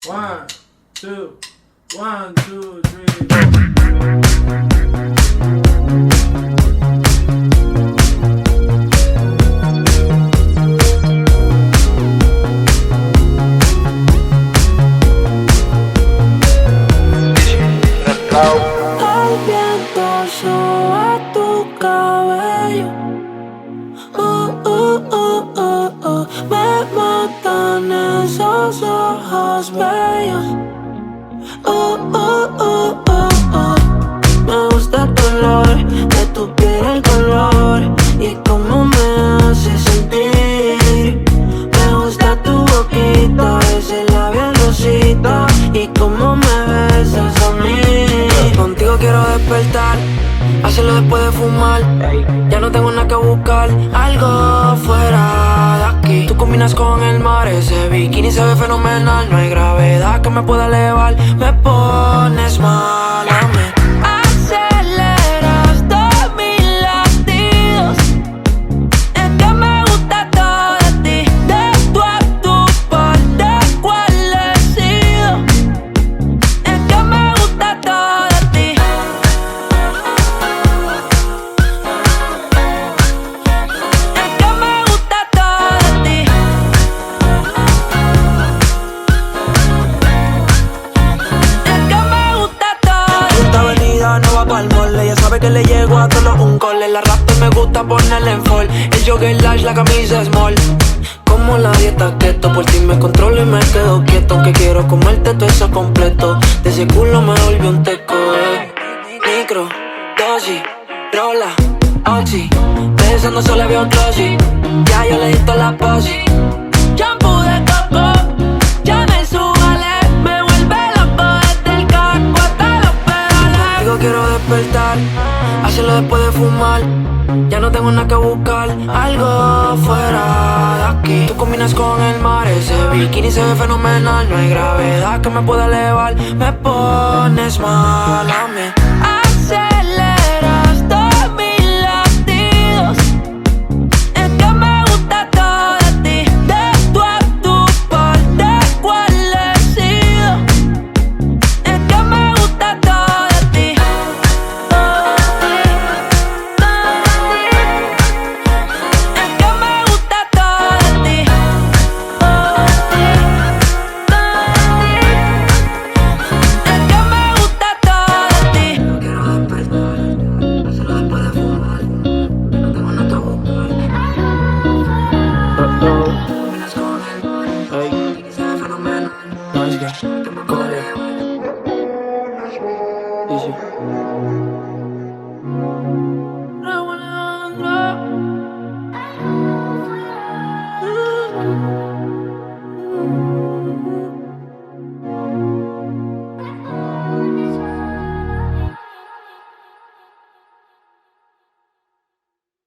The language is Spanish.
One, two, 1, 2, 3. El viento soba tu cabello. Me matan esos ojos bellos. Me gusta el color de tu piel, el color y cómo me hace sentir. Me gusta tu boquita, ese labial rosita y cómo me besas a mí. Contigo quiero despertar, hacerlo después de fumar. Ya no tengo nada que buscar, algo fuera de aquí. Tú combinas con el mar, ese bikini se ve fenomenal. No hay gravedad que me pueda elevar, me pones mal a mí. Aceleras todos mis latidos, es que me gusta todo de ti. De tú a tu parte, ¿cuál he sido? Es que me gusta todo de ti. Es que me gusta todo de ti. Es que me gusta todo de ti. Esta avenida no va pa'l mole, ella sabe que le llego a todos un cole. La rap me gusta ponerle en fall, el jogger large, la camisa small. Como la dieta keto, por ti me controlo y me quedo quieto. Aunque quiero comerte todo eso completo, de ese culo me volvió un teco, Micro, dosis, rola, oxi, pensando solo veo glossy. Ya yo le di toda la posi. Shampoo de coco, ya me subale, me vuelve loco desde el casco hasta los pedales. Contigo quiero despertar, hacerlo después de fumar. Ya no tengo nada que buscar, algo fuera de aquí. Tú combinas con el mar, ese bikini se ve fenomenal. No hay gravedad que me pueda elevar, me pones mal a mí.